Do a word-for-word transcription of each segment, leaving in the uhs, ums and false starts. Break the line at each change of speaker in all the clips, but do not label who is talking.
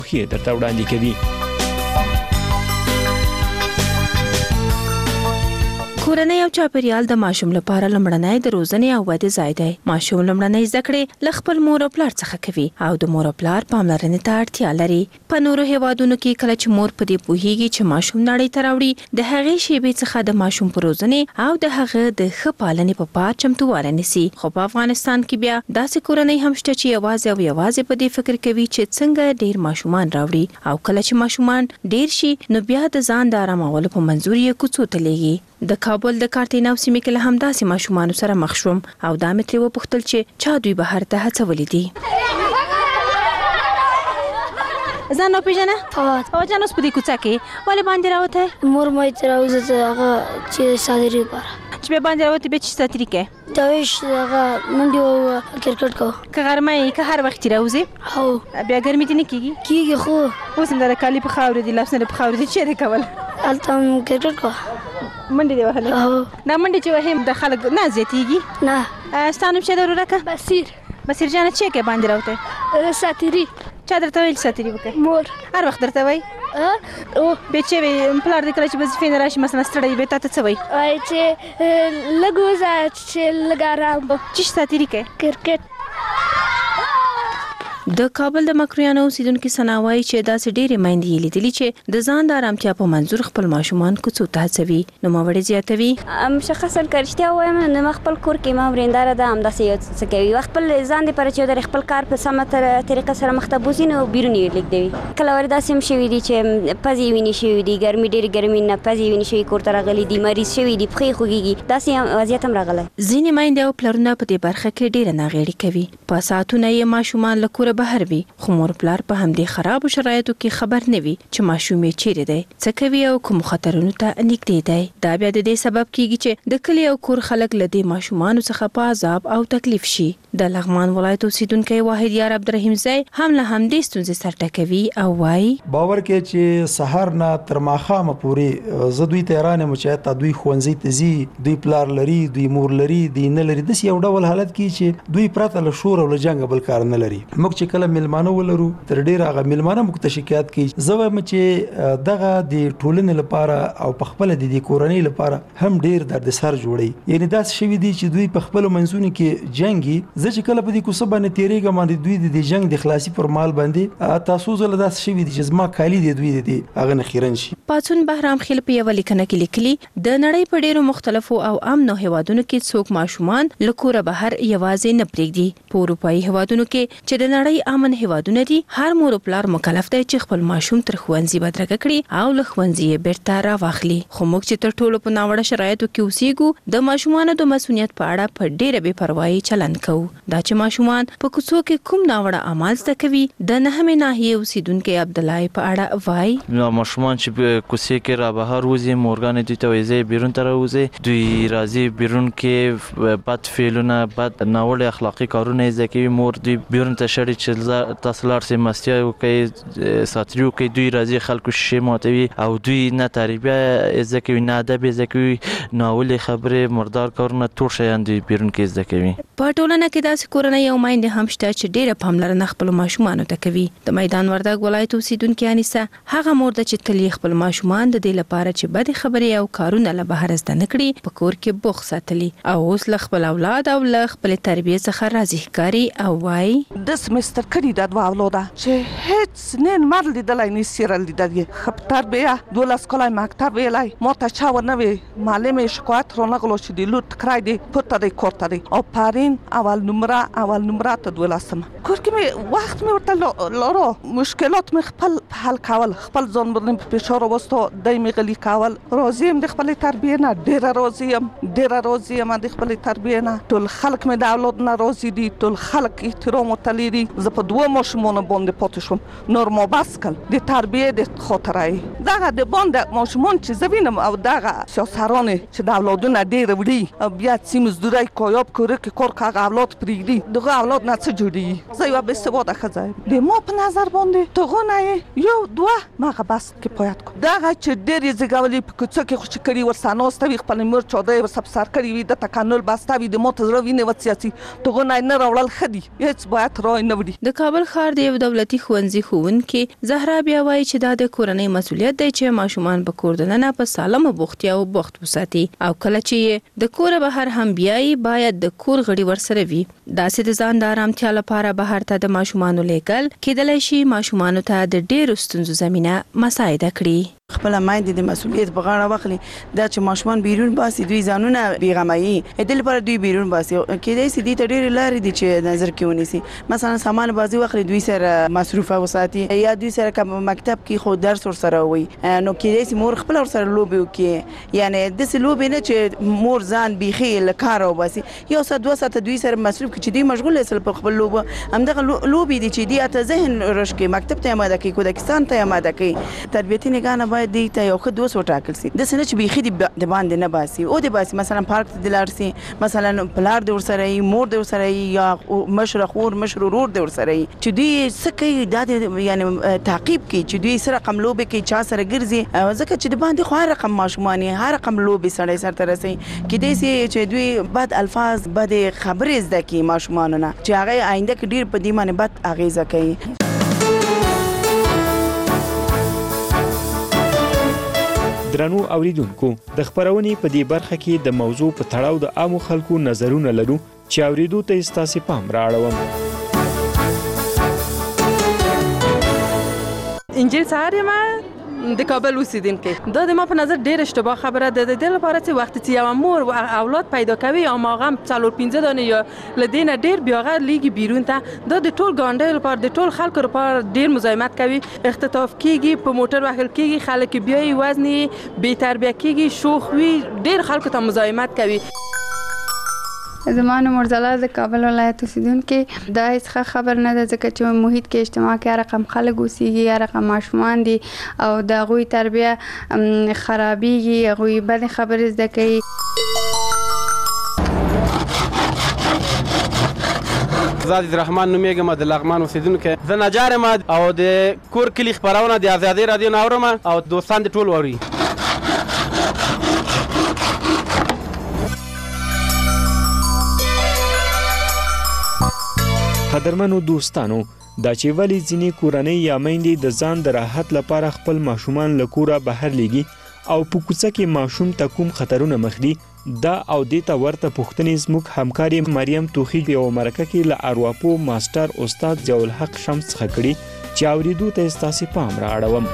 خې درته وړاندې کوي.
کورنۍ او چاپیریال د ماشوم لپاره لمړنی د روزنې او ودې ځای دی. ماشوم لمړنۍ زده کړې له خپل مور او پلار څخه کوي او د مور او پلار پاملرنې ته اړتیا لري. په نورو هیوادونو کې کله چې مور په دې پوهیږي چې ماشوم نړۍ ته راوړي، د هغې شیبې څخه د ماشوم په روزنې او د هغه د ښه پالنې په پار چمتووالی نیسي. خو په افغانستان کې بیا داسې کورنۍ هم شته چې یوازې او یوازې په دې فکر کوي چې څنګه ډیر ماشومان راوړي، او کله چې ماشومان ډیر شي نو بیا د ځان د آرامولو په منظور یې کوڅو ته لیږي. د کابل د کارتینو سیمې کې له همداسې ماشومانو سره مخ شوم او دا مې ترې وپوښتل چې چا دوی بهر ته هڅولي دي. ځان وپېژنه.
فواد.
فواد جان، اوس په دې کوڅه کې ولې باندې راوتی؟
مور مې ترې راوځه هغه چې ساتري لپاره.
چې بیا باندې راوتی بیا چې ساتري کوې؟
دویش هغه منډې او کرکټ کوو.
که غرمه یې که هر وخت راوځې؟
هو.
بیا ګرمي دې نه کېږي؟
کېږي خو
اوس هم دا کالي په خاورې دي، لاسونه په خاورې دي، چیرې کول؟
هلته هم کرکټ کوه.
منډې دې وهلې؟
هو.
دا منډې چې وهې د خلک نه زیاتېږي؟
نه.
ستا نوم څه دی ورورکه؟
بصیر.
بصیر جانه، چې کې باندې راوتی؟
ساتري.
چا درته ویل ساتري وکړې؟
مور.
هر وخت درته وایي؟
او
بیا چې وایي پلار دې کله چې وظیفې نه راشي مثلا ستړی بیا تا ته څه وایي؟
وایي چې لږ وځه چې لږ ارام به.
چې ساتري کوې؟
کرکټ.
د کابل د مکرویانو اوسیدونکي ثنا وایي چې داسې ډېرې میندې یې لیدلي چې د ځان د ارامتیا په منظور خپل ماشومان کوڅو ته هڅوي. نوموړې زیاتوي:
مشخصا که رښتیا ووایم نو ما خپل کور کې ما ورېنداره ده همداسې یو څه کوي، خپل ځان دپاره چې د خپل کار په سمه طریقه سره مخ ته بوځي نو بیرون یې لېږدوي. کله ور داسې هم شوي دي چې پزې وینې شوي دي، ګرمي ډېرې ګرمي نه پزې وینې شوي کور ته راغلي دي، مریض شوي دي، پښې خوږېږي، داسې وضعیت هم راغلی.
ځینې میندې او پلرونه په دې برخه کې ډېره ناغېړي کوي. په ساعتونه یې ماشومان له کوره بهر وي، خو مور پلار په همدې خرابو شرایطو کې خبر نه وي چې ماشوم یې چیرې دی، څه کوي او کوم خطرونو ته نږدې دی. دا بیا د دې سبب کیږي چې د کلي او کور خلک له دې ماشومانو څخه په عذاب او تکلیف شي. د لغمان ولایت اوسیدونکی واحد یار عبدالرحیم زی هم له همدې ستونزې سر ټکوي او وایي:
باور کې چې سحر نه تر ماښامه پورې زه دوی ته حیران یم چې تا دوی ښوونځي ته ځي، دوی پلار لري، دوی مور لري، دوی نه لري. داسې یو ډول حالت کې چې دوی پرته له شور او له جنګ بل کار نه لري. موږ چې کله میلمانه ولرو تر ډیره هغه میلمانه موږ ته شکایت کوي. زه وایم چې دغه د ټولنې لپاره او په خپله د دې کورنۍ لپاره هم ډیر دردسر جوړوي. یعنې داسې شوي دي چې دوی په خپلو منځونو کې جنګي. زه چې کله په دې کوڅه باندې تېرېږم باندې دوی د دې جنګ د خلاصي پر مال باندې تاسو ځله داسې شوي دي چې زما کالي دی دوی د دې هغه نه خیرن شي.
پاڅون بهرام خیل په یوه لیکنه کې لیکلي: د نړۍ په ډیرو مختلفو او امنو هیوادونو کې څوک ماشومان له کوره بهر یوازې نه پرېږدي. په اروپایي هیوادونو کې چې د نړۍ امن هیوادونه دي، هر مور او پلار مکلف دی چې خپل ماشوم تر ښوونځي بدرګه کړي او له ښوونځي یې بیرته راواخلي. خو موږ چې تر ټولو په ناوړه شرایطو کې اوسېږو، د ماشومانو د مسؤلیت په اړه په ډیره بې پروایي چلند کوو. دا چې ماشومان په کوڅو کې کوم ناوړه اعمال زده کوي، د نهمې ناحیې اوسیدونکی عبدالله په اړه وایي:
ماشومان چې په کوڅې کې را بهر وځي، مورګانې دوی ته وایي ځئ بیرون ته راوځئ، دوی راځي بیرون کې بد فعلونه، بد ناوړه اخلاقي کارونه یې زده کوي. مور دوی بیرون ته شړي چې تاسو لاړ شئ مستیا وکړئ، ساتري وکړئ. دوی راځي خلکو شیشې ماتوي او دوی نه تربیه زده کوي، نه ادب زده کوي، ناولې خبرې، مردار کارونه، ټول شیان دوی بیرون کې زده کوي.
په ټولنه کې داسې کورنۍ او میندې هم شته چې ډیره پاملرنه خپلو ماشومانو ته کوي. د میدان وردګ ولایت اوسیدونکې انیسه هغه مور ده چې تل یې خپل ماشومان د دې لپاره چې بدې خبرې او کارونه له بهر زده نه کړي په کور کې بوخ ساتلي، او اوس له خپل اولاد او له خپلې تربیې څخه راضي ښکاري او وایي:
د سمستر کړي دا دوه اولاده چې هیڅ نه مر لیدلی نه سیره لیدلی، ښه تربیه، دولس کالی مکتب ویلی، ما ته چا ورنه وی معلم شکایت رانغلو چې د لور تکرای دی پورته دی کور ته دی، آفرین اول نمره اول نمره تا دولسم. کور کې مې وخت مې ورته لارو مشکلات مې خپل حل کول، خپل ځان باندې په فشار راوستو، دی مې غلي کول. راضي یم د خپلې تربیې نه، ډېره راضي یم، ډېره راضي یم د خپلې تربیې نه. ټول خلک مې د اولاد نه راضي دي، ټول خلک احترام ورته لري. زه په دوه ماشومانو باندې پاتې شوم، نور ما بس کړل د تربیې د خاطره یې. دغه د باندې ماشومان چې زه وینم او دغه سیاسران چې د اولادونه ډېر وړي، بیا څه مزدورۍ کایاب کوره کې کار که هغه اولاد پرېږدي دغه اولاد نه څه جوړېږي. زه یوه بېسواده ښځه یم. د ما په نظر باندې دغونه یې یو دوه مغه بس کفایت کړو. دغه چې ډېر یې زېږولي په کوڅه کې خوشي کړي ورسره ناسته وي خپلې مور چاده یې ورسره په سر کړي وي دته کانول بسته وي د ماته زړه وینې وڅیاڅي دغونه یې نه راوړل ښه دي. هېڅ باید رای نه وړي.
د کابل ښار د یو دولتي ښوونځي ښوونکې زهرا بیا وایي چې دا د کورنۍ مسؤلیت دی چې ماشومان په کور دننه په سالمه بوختیا او بوخت وساتي او کله چې د کوره بهر هم بیایي باید د کور غړي ورسره وي. داسې د ځان د ارامتیا لپاره بهر ته د ماشومانو لیږل کېدلی شي ماشومانو ته د ډېرو ستونزو زمینه مساعده کړي.
خپل مایند د مسؤلیت په غاړه واخلي دا چې ماشومان بیرون باسي دوی ځانونه بیغمایي د لپاره دوی بیرون باسي کېدای شي دې ته ډېرې لارې دي چې نظر کې ونیسي. مثلا سامان بازي واخلي دوی سره مصروفه وساتي یا دوی سره کوم مکتب کې خو درس ورسره وي نو کېدای شي مور خپل ورسره لوبي وکړي یعنی داسې لوبي نه چې مور ځان بیخي له کار وباسي یو ساعت دوه ساعته دوی سره مصروف کړي چې دوی مشغول اصل په خپل لوبه همدغه لوبي دي چې دوی ته ذهن رشکي مکتب ته آماده کوي کودکستان ته آماده کوي. تربیتي نگاه باید دی ته یو ښه دوست وټاکل شي د سنه چې بیخي د باندې نه باسي او د باسي مثلا پارک ته د لاړ شي مثلا پلار د ورسره ای مور د ورسره ای یا مشر خور مشر ورور د ورسره ای چې دوی څه کوي د یعنی تعقیب کوي چې دوی سره رقم لوبي کوي چا سره ګرځي ځکه چې د باندې خو هر رقم ماشومان هر رقم لوبي سره سره ترسي کېدای شي چې دوی بد الفاظ بد خبرې زده کوي ماشومانونه چې هغه آینده کې ډیر په دې باندې بد اغیزه کوي.
درنو اوریدونکو د خبرونې په دې برخه کې د موضوع په تړاو د عامو خلکو نظرونه لرو چې اوریدو ته ستاسو پام راړوم.
انجیل سهار یم د کابل اوسیدونکي دا د ما په نظر ډېر اشتباه خبره ده د دې لپاره چې وخت چې یو مور اولاد پیدا کوي یا ماغم څلور پنځه دانه یا لدینه ډېر بیاغه لیږي بیرون ته دا د ټول ګاونډیو لپاره د ټول خلکو لپاره ډېر مزاحمت کوي اختطاف کیږي په موټر وهل کیږي خلک بیاي وزن بې تربیه کیږي شوخ وي ډېر خلکو ته مزاحمت کوي.
زمان مرزلا د کابل ولایت اوسیدونکي دا هیڅ خبر نه ده ځکه چې محیط کې اجتماع کې هر رقم خلک اوسېږي هر رقم ماشومان دي او د هغوی تربیه خرابېږي هغوی بدې خبرې زده کوي.
زه عزیزرحمن نومیږم د لغمان اوسیدونکی زه نجار یم او د کور کلي خپرونه د ازادۍ راډیو نه اورم او دوستان دې ټول واوري.
قدرمنو دوستانو دا چې ولی ځینې کورنۍ یا میندې د ځان د راحت لپاره خپل ماشومان له کوره بهر لیږي او په کوڅه کې ماشوم ته کوم خطرونه مخ دي دا او دې ته ورته پوښتنې زموږ همکاري مریم توخي په یوه مرکه کې له ارواپو ماسټر استاد ضیاء الحق شمس څخه کړي چې اورېدو ته ستاسې پام رااړوم.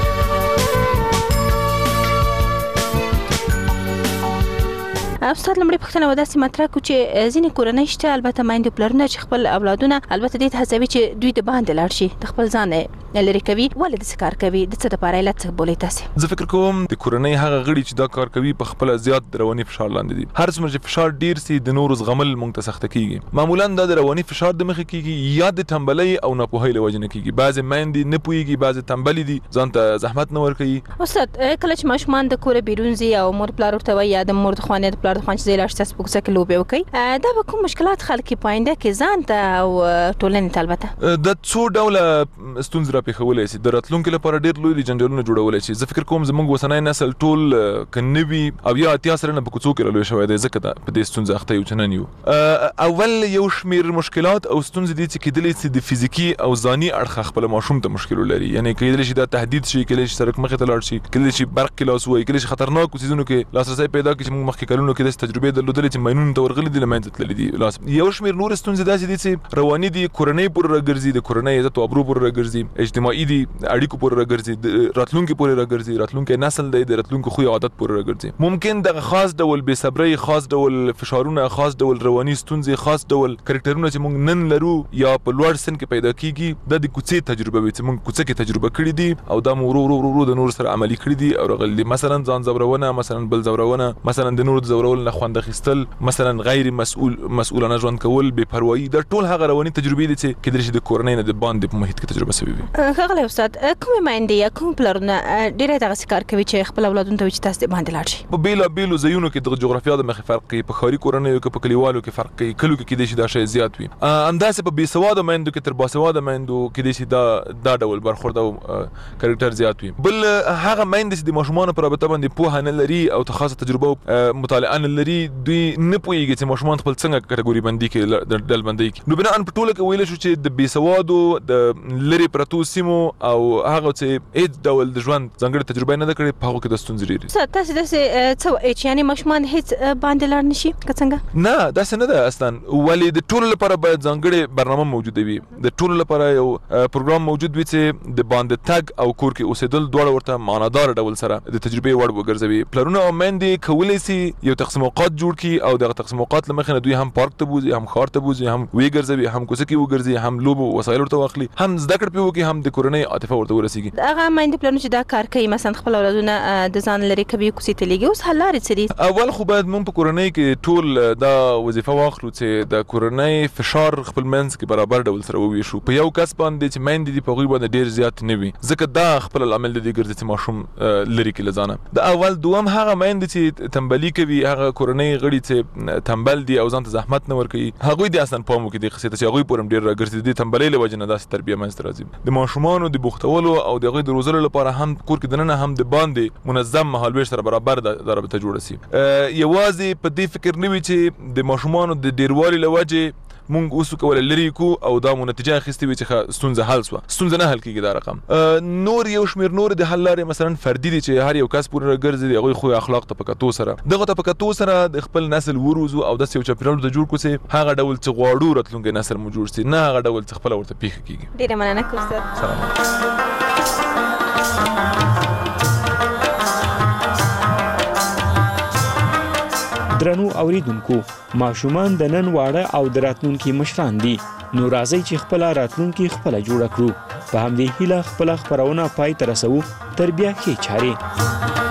استاد لمړی پوښتنه ودا سي مطرح کو چې ځینې کورنۍ شته البته مایند پلرونه چې خپل اولادونه البته دې ته هڅوي چې دوی د باندې لاړ شي د خپل ځان لري کوي ولې د کار کوي د څه لپاره علت څه بولې تاسو.
زه فکر کوم د کورنۍ هغه غړي چې دا کار کوي په خپل زیات رواني فشار لاندې دي. هر څومره چې فشار ډیر سي د نور زغمل مونږ ته سخت کیږي. معمولا دا د رواني فشار د مخې کیږي یا د تنبلۍ او ناپوهۍ له وجې نه کیږي. بعضې میندې نه پوهیږي بعضې تنبلې دي ځان ته زحمت نه ورکوي.
استاد کله چې ماشومان د کوره بیرون ځي او مور پلار ورته وایي یا د مور د خوانې د پلار د خوان چې ځای لاړ شي په کوڅه کې لوبې وکړي دا به کوم مشکلات خلک په آینده کې ځان ته او ټولنې ته البته
د څو ډوله ستونزې راپېښولی شي د راتلونکي لپاره ډېر لوی جنجالونه جوړولی شي. زه فکر کوم زموږ اوسنی نسل ټول که نه وي او یا اتیا سلنه په کوڅو کې رالوی شوی دی ځکه په دې ستونزه اخته یو چې نن یو. اول یو شمېر مشکلات او ستونزې دي چې کیدلی شي د فزیکي او ځاني اړخه خپل ماشوم ته مشکل ولري. یعنې کیدلی شي دا تهدید شي کیدلی شي سړک مخې ته لاړ شي کیدلی شي برق کې لاس ووهي کیدلی شي خطرناکو څیزونو کې لاسرسی پیدا کړي چې موږ مخکې کلونو کې داسې تجربې درلودلې چې ماینونو ته ورغلي دي له منځه تللي دي. یو شمېر نور ستونزې داسې دي چې رواني دي کورنۍ پورې راګرځي د کورنۍ عزت او ابرو پورې راګرځي اجتماعي دي اړیکو پورې راګرځي راتلونکي پورې راګرځي راتلونکي نسل دی د راتلونکي خوی عادت پورې راګرځي. ممکن دغه خاص ډول بې صبرۍ خاص ډول فشارونه خاص ډول رواني ستونزې خاص ډول کرکټرونه چې موږ نن لرو یا په لوړ سن کې پیدا کیږي د د کوڅې تجربه وي چې موږ کوڅه کې تجربه کړې دي او دا مو ورو ورو ورو د نور سره عملي کړي دي او راغلي دي. مثلا ځان زورونه مثلا بل زورونه مثلا د نور د زورول نه خوند اخیستل مثلا غیر مسؤل مسؤلانه ژوند کول بې پروایي دا ټول هغه رواني تجربې دي چې کېدلی شي د کورنۍ نه د باندې په محیط کې تجربه شوي وي.
ښاغلی استاد کومې میندې یا کوم پلرونه ډېری دغسې کار کوي چې خپل اولادونو ته وایي چې تاسو دې باندې لاړ شئ؟
په بېلابېلو ځایونو کې دغه جغرافیا د مخې فرق کوي، په ښاري کورنیو کې په کلیوالو کې فرق کوي، کلیو کې کیدای شي دا شی زیات وي. همداسې په بېسواده میندو کې تر باسواده میندو کیدای شي دا دا ډول برخورد او کرکټر زیات وي. بل هغه میندې چې د ماشومانو په رابطه باندې پوهه نه لري او خاصه تجربه او مطالعه نه لري، دوی نه پوهېږي چې ماشومان خپل څنګه کټګوري بندي کړي، ډلبندي کړي. نو بناءً په ټوله کې ویلی شو چې د بېسوادو د لرې پرتو سیمو او هغه چې هېڅ ډول د ژوند ځانګړې تجربه نه ده کړې، په هغو کې د ستونزې ډېرې دي.
استاد تاسې داسې څه وایئ چې یعنې ماشومان هېڅ باندې لاړ نه شي که څنګه؟
نه داسې نه ده اصلا، ولې د ټولو لپاره باید ځانګړې برنامه موجوده وي، د ټولو لپاره یو پروګرام موجود وي چې د باندې تګ او کور کې اوسېدل دواړه ورته معنادار ډول سره د تجربې وړ وګرځوي. پلرونه او میندې کولی سي یو تقسیم اوقات جوړ کړي او دغه تقسیم اوقات له مخې نه دوی هم پارک ته بوځي، هم ښار ته بوځي، هم ویې ګرځوي، هم کوڅه کې وګرځي، هم لوبو وسایل ورته واخلي، هم زده کړه پرې وکړي، هم د کورنۍ عاطفه ورته ورسېږي.
هغه میندې پلرونه چې دا کار کوي مثلا خپل اولادونه د ځان لرې کوي، کوڅې ته لېږي، اوس حل لارې څه دي؟
اول خو باید موږ په کورنۍ کې ټول دا وظیفه واخلو چې د کورنۍ فشار خپل منځ کې برابر ډول سره وویشو. په یو کس باندې چې میندې دي په هغوی باندې ډېر زیات نه وي، ځکه دا خپل العمل د دې ګرځي چې ماشوم لرې کړي له ځانه. د اول دوم هغه میندې چې تنبلي کوي، هغه کورنۍ غړي چې تنبل دي او ځان ته زحمت نه ورکوي، هغوی دې اصلا پام وکړي دې قصې ته چې هغوی پورې هم ډېر راګرځي. د دې تنبلۍ له وجې نه داسې تربیه منځته راځي. د ماشومانو د بوختولو او د هغوی د روزلو لپاره هم کور کې دننه هم د باندې منظم مهالویش سره برابر دا رابطه جوړه سي. یوازې په دې فکر نه وي چې د ماشومانو د ډېروالي له وجې مونږ اوس کولی لرې کړو او دا مو نتیجه اخیستې وي چې ستونزه حل سوه. ستونزه نه حل کېږي دا رقم. نور یو شمېر نور د حل لارې مثلا فردي دي چې هر یو کس پورې راګرځي د هغوی خوی اخلاق ته په کتو سره دغه ته په کتو سره د خپل نسل وروزو او داسې یو چاپېریال ورته جوړ کړو چې هغه ډول چې غواړو راتلونکی نسل مو جوړ سي، نه هغه ډول چې خپله ورته پېښه کېږي.
ډېره مننه کوم استاد.
سلام.
درنو اوریدونکو، ماشومان د نن واړه او د راتلونکي مشران دي، نو راځئ چې خپله راتلونکي خپله جوړه کړو. په همدې هیله خپله خپرونه پای ته رسوو. تر بیا ښې چارې.